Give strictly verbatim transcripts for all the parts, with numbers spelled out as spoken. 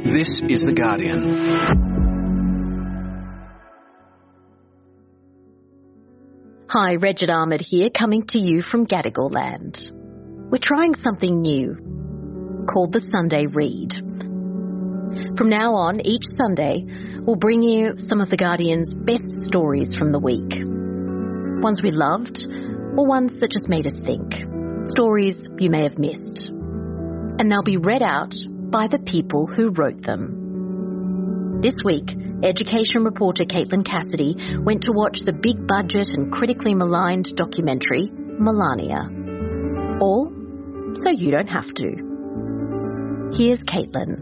This is The Guardian. Hi, Regid Ahmed here, coming to you from Gadigal land. We're trying something new, called the Sunday Read. From now on, each Sunday, we'll bring you some of The Guardian's best stories from the week. Ones we loved, or ones that just made us think. Stories you may have missed. And they'll be read out by the people who wrote them. This week, education reporter Caitlin Cassidy went to watch the big-budget and critically maligned documentary, Melania. All so you don't have to. Here's Caitlin.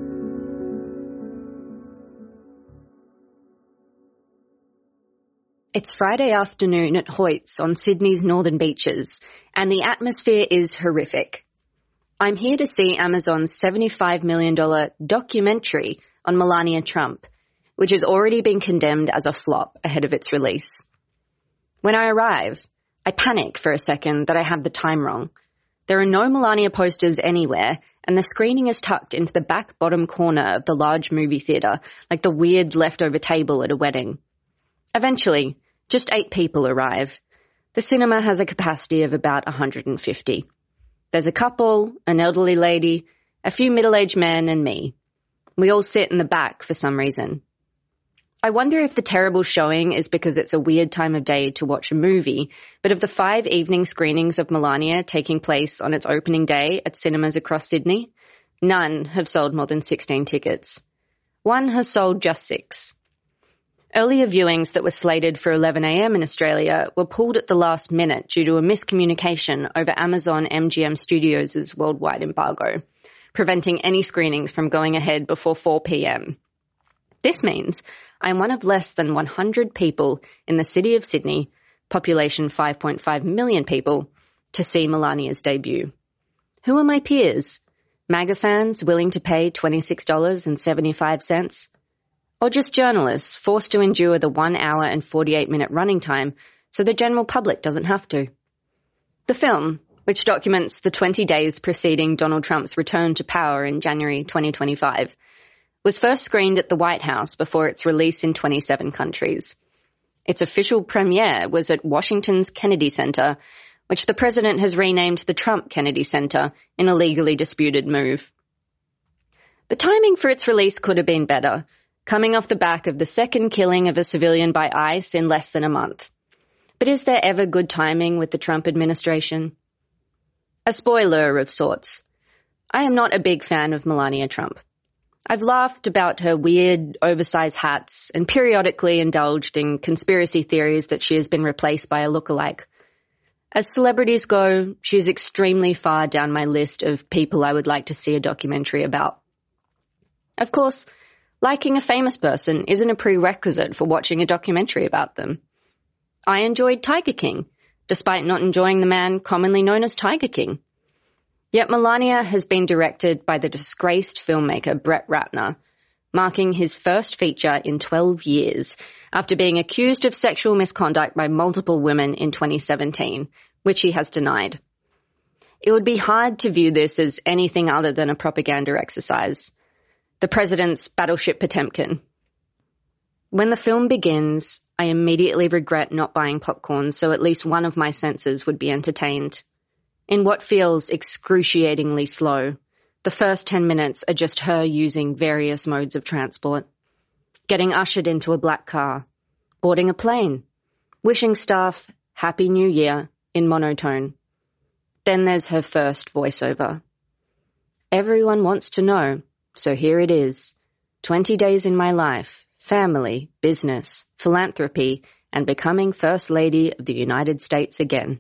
It's Friday afternoon at Hoyts on Sydney's northern beaches, and the atmosphere is horrific. I'm here to see Amazon's seventy-five million dollars documentary on Melania Trump, which has already been condemned as a flop ahead of its release. When I arrive, I panic for a second that I have the time wrong. There are no Melania posters anywhere, and the screening is tucked into the back bottom corner of the large movie theatre, like the weird leftover table at a wedding. Eventually, just eight people arrive. The cinema has a capacity of about one hundred fifty. There's a couple, an elderly lady, a few middle-aged men, and me. We all sit in the back for some reason. I wonder if the terrible showing is because it's a weird time of day to watch a movie, but of the five evening screenings of Melania taking place on its opening day at cinemas across Sydney, none have sold more than sixteen tickets. One has sold just six. Earlier viewings that were slated for eleven a.m. in Australia were pulled at the last minute due to a miscommunication over Amazon M G M Studios' worldwide embargo, preventing any screenings from going ahead before four p.m. This means I'm one of less than one hundred people in the city of Sydney, population five point five million people, to see Melania's debut. Who are my peers? MAGA fans willing to pay twenty-six dollars and seventy-five cents? Or just journalists forced to endure the one hour and forty-eight minute running time so the general public doesn't have to? The film, which documents the twenty days preceding Donald Trump's return to power in January twenty twenty-five, was first screened at the White House before its release in twenty-seven countries. Its official premiere was at Washington's Kennedy Center, which the president has renamed the Trump Kennedy Center in a legally disputed move. The timing for its release could have been better, coming off the back of the second killing of a civilian by ICE in less than a month. But is there ever good timing with the Trump administration? A spoiler of sorts. I am not a big fan of Melania Trump. I've laughed about her weird, oversized hats and periodically indulged in conspiracy theories that she has been replaced by a lookalike. As celebrities go, she is extremely far down my list of people I would like to see a documentary about. Of course, liking a famous person isn't a prerequisite for watching a documentary about them. I enjoyed Tiger King, despite not enjoying the man commonly known as Tiger King. Yet Melania has been directed by the disgraced filmmaker Brett Ratner, marking his first feature in twelve years after being accused of sexual misconduct by multiple women in twenty seventeen, which he has denied. It would be hard to view this as anything other than a propaganda exercise. The president's Battleship Potemkin. When the film begins, I immediately regret not buying popcorn so at least one of my senses would be entertained. In what feels excruciatingly slow, the first ten minutes are just her using various modes of transport. Getting ushered into a black car, boarding a plane, wishing staff Happy New Year in monotone. Then there's her first voiceover. Everyone wants to know. So here it is, twenty days in my life, family, business, philanthropy, and becoming First Lady of the United States again.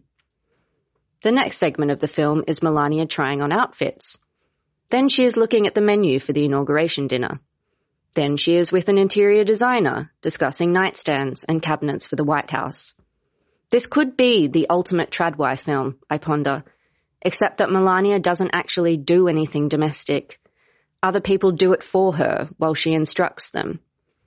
The next segment of the film is Melania trying on outfits. Then she is looking at the menu for the inauguration dinner. Then she is with an interior designer, discussing nightstands and cabinets for the White House. This could be the ultimate tradwife film, I ponder, except that Melania doesn't actually do anything domestic. Other people do it for her while she instructs them.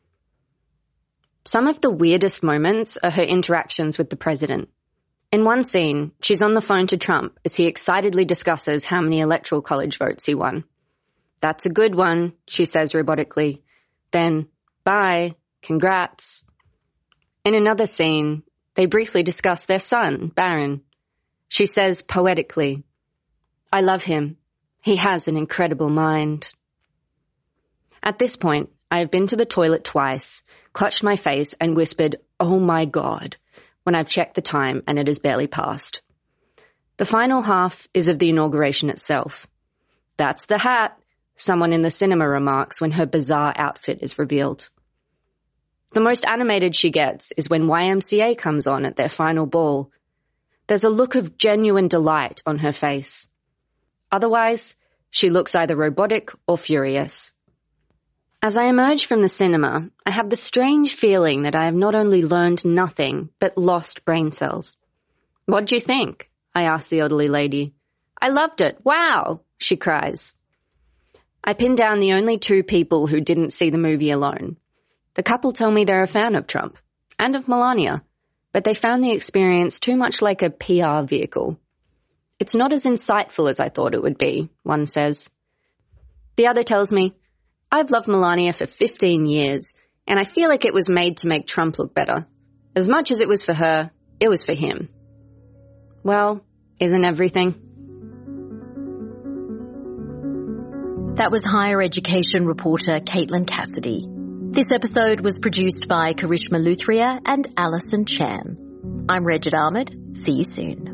Some of the weirdest moments are her interactions with the president. In one scene, she's on the phone to Trump as he excitedly discusses how many electoral college votes he won. "That's a good one," she says robotically. Then, "Bye, congrats." In another scene, they briefly discuss their son, Baron. She says poetically, "I love him. He has an incredible mind." At this point, I have been to the toilet twice, clutched my face and whispered, "Oh my God," when I've checked the time and it has barely passed. The final half is of the inauguration itself. "That's the hat," someone in the cinema remarks when her bizarre outfit is revealed. The most animated she gets is when Y M C A comes on at their final ball. There's a look of genuine delight on her face. Otherwise, she looks either robotic or furious. As I emerge from the cinema, I have the strange feeling that I have not only learned nothing, but lost brain cells. "What do you think?" I ask the elderly lady. "I loved it. Wow!" she cries. I pin down the only two people who didn't see the movie alone. The couple tell me they're a fan of Trump, and of Melania, but they found the experience too much like a P R vehicle. "It's not as insightful as I thought it would be," one says. The other tells me, "I've loved Melania for fifteen years, and I feel like it was made to make Trump look better. As much as it was for her, it was for him." Well, isn't everything? That was higher education reporter Caitlin Cassidy. This episode was produced by Karishma Luthria and Alison Chan. I'm Regid Ahmed. See you soon.